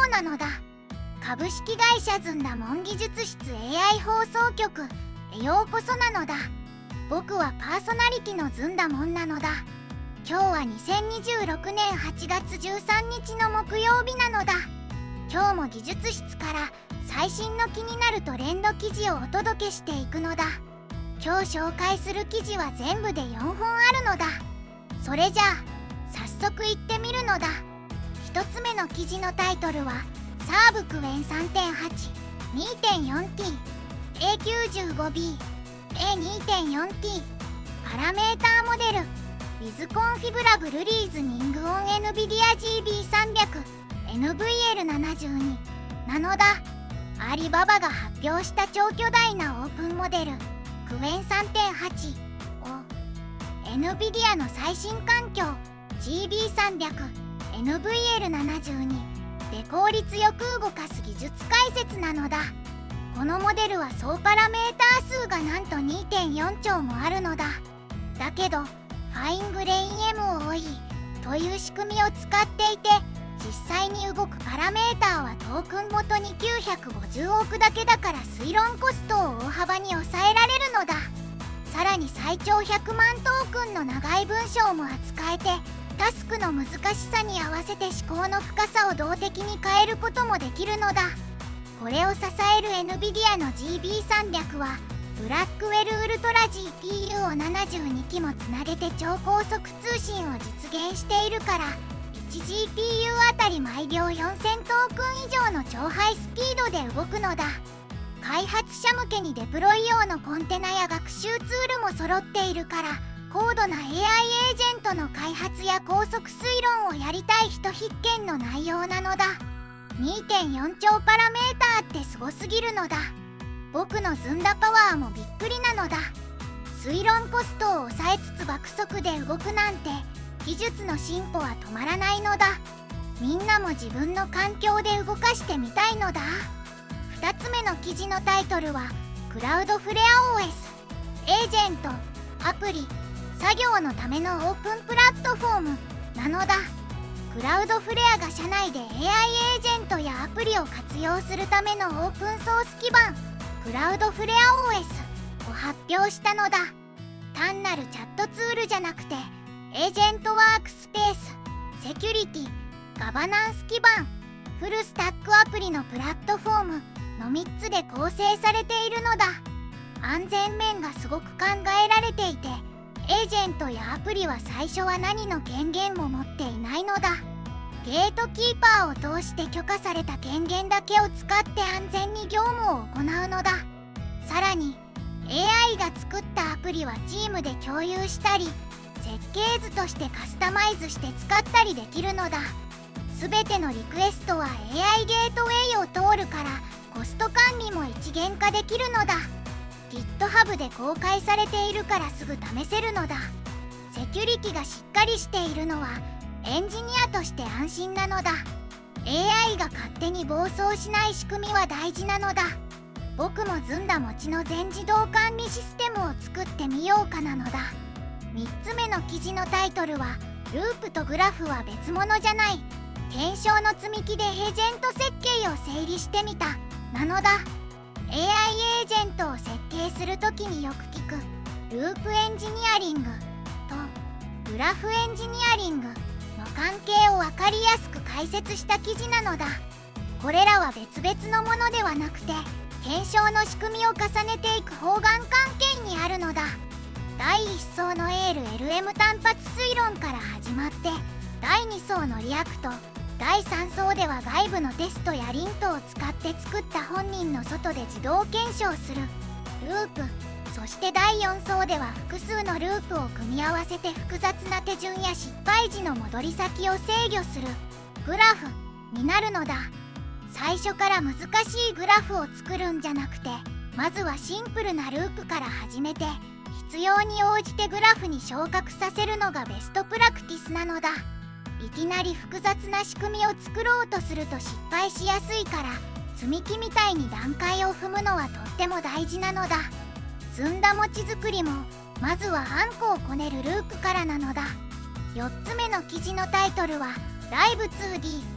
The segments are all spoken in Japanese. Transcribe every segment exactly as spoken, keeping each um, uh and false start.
なのだ。株式会社ずんだもん技術室 エーアイ 放送局へようこそなのだ。僕はパーソナリティのずんだもんなのだ。今日はにせんにじゅうろくねんはちがつじゅうさんにちの木曜日なのだ。今日も技術室から最新の気になるトレンド記事をお届けしていくのだ。今日紹介する記事は全部でよんほんあるのだ。それじゃあ早速いってみるのだ。ひとつめの記事のタイトルはサーブクエン さんてんはち にてんよんティー エーきゅうじゅうごビー エーにてんよんティー パラメーターモデル With Configurable Reasoning on エヌビディア ジービーさんびゃくエヌブイエルななじゅうに なのだ。アリババが発表した超巨大なオープンモデルクエン さんてんはち を エヌビディア の最新環境 ジービーさんびゃくエヌブイエルななじゅうに で効率よく動かす技術解説なのだ。このモデルは総パラメーター数がなんと にてんよんちょうもあるのだ。だけどファイングレイン エムオーイー という仕組みを使っていて、実際に動くパラメーターはトークンごとにきゅうひゃくごじゅうおくだけだから推論コストを大幅に抑えられるのだ。さらに最長ひゃくまんトークンの長い文章も扱えて、タスクの難しさに合わせて思考の深さを動的に変えることもできるのだ。これを支える エヌビディア の ジービーさんびゃく はブラックウェルウルトラ ジーピーユー をななじゅうにきもつなげて超高速通信を実現しているから、いちジーピーユー あたり毎秒よんせんトークン以上の超ハイスピードで動くのだ。開発者向けにデプロイ用のコンテナや学習ツールも揃っているから、高度な エーアイ エージェントの開発や高速推論をやりたい人必見の内容なのだ。 にてんよんちょうパラメーターってすごすぎるのだ。僕のずんだパワーもびっくりなのだ。推論コストを抑えつつ爆速で動くなんて、技術の進歩は止まらないのだ。みんなも自分の環境で動かしてみたいのだ。ふたつめの記事のタイトルはクラウドフレア オーエス エージェントアプリ作業のためのオープンプラットフォームなのだ。クラウドフレアが社内で エーアイ エージェントやアプリを活用するためのオープンソース基盤クラウドフレア オーエス を発表したのだ。単なるチャットツールじゃなくて、エージェントワークスペース、セキュリティ、ガバナンス基盤、フルスタックアプリのプラットフォームのみっつで構成されているのだ。安全面がすごく考えられていて、エージェントやアプリは最初は何の権限も持っていないのだ。ゲートキーパーを通して許可された権限だけを使って安全に業務を行うのだ。さらに エーアイ が作ったアプリはチームで共有したり、設計図としてカスタマイズして使ったりできるのだ。すべてのリクエストは エーアイ ゲートウェイを通るから、コスト管理も一元化できるのだ。GitHub で公開されているからすぐ試せるのだ。セキュリティがしっかりしているのはエンジニアとして安心なのだ。 エーアイ が勝手に暴走しない仕組みは大事なのだ。僕もずんだ餅の全自動管理システムを作ってみようかなのだ。みっつめの記事のタイトルはループとグラフは別物じゃない、検証の積み木でエージェント設計を整理してみたなのだ。エーアイ エージェントを設計するときによく聞くループエンジニアリングとグラフエンジニアリングの関係を分かりやすく解説した記事なのだ。これらは別々のものではなくて、検証の仕組みを重ねていく方眼関係にあるのだ。だいいっ層の エールエルエム 単発推論から始まって、だいに層のリアクト、だいさん層では外部のテストやリントを使って作った本人の外で自動検証するループ、そしてだいよん層では複数のループを組み合わせて複雑な手順や失敗時の戻り先を制御するグラフになるのだ。最初から難しいグラフを作るんじゃなくて、まずはシンプルなループから始めて、必要に応じてグラフに昇格させるのがベストプラクティスなのだ。いきなり複雑な仕組みを作ろうとすると失敗しやすいから、積み木みたいに段階を踏むのはとっても大事なのだ。ずんだ餅作りもまずはあんこをこねるループからなのだ。よっつめの記事のタイトルはライブ ツーディー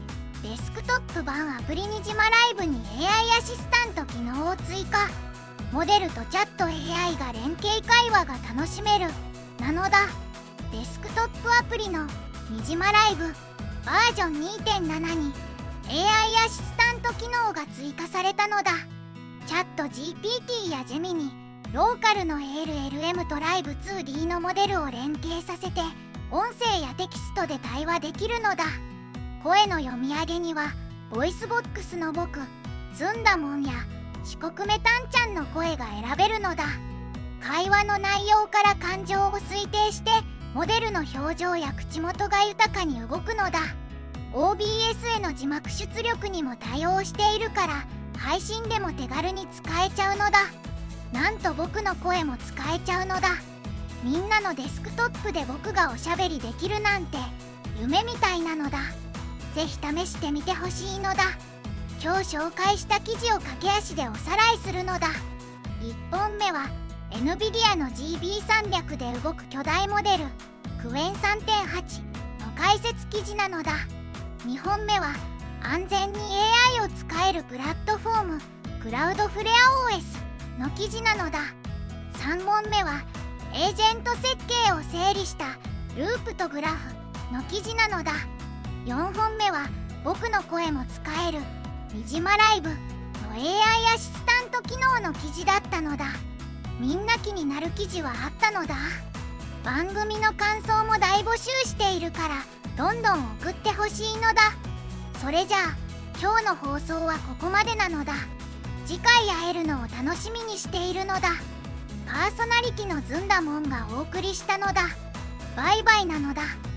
デスクトップ版アプリにじまライブに エーアイ アシスタント機能を追加。モデルとチャット エーアイ が連携会話が楽しめるなのだ。デスクトップアプリのにじまライブバージョン にてんなな に エーアイ アシスタント機能が追加されたのだ。チャット ジーピーティー やジェミニ、ローカルの エーエルエルエム とライブ ツーディー のモデルを連携させて音声やテキストで対話できるのだ。声の読み上げにはボイスボックスの僕ずんだもんや四国めたんちゃんの声が選べるのだ。会話の内容から感情を推定してモデルの表情や口元が豊かに動くのだ。 オービーエス への字幕出力にも対応しているから配信でも手軽に使えちゃうのだ。なんと僕の声も使えちゃうのだ。みんなのデスクトップで僕がおしゃべりできるなんて夢みたいなのだ。ぜひ試してみてほしいのだ。今日紹介した記事を駆け足でおさらいするのだ。いっぽんめは エヌビディア の ジービーさんびゃく で動く巨大モデルクエン さんてんはち の解説記事なのだ。にほんめは安全に エーアイ を使えるプラットフォームクラウドフレア オーエス の記事なのだ。さんぼんめはエージェント設計を整理したループとグラフの記事なのだ。よんほんめは僕の声も使えるにじまライブの エーアイ アシスタント機能の記事だったのだ。みんな気になる記事はあったのだ。番組の感想も大募集しているからどんどん送ってほしいのだ。それじゃあ今日の放送はここまでなのだ。次回会えるのを楽しみにしているのだ。パーソナリティのずんだもんがお送りしたのだ。バイバイなのだ。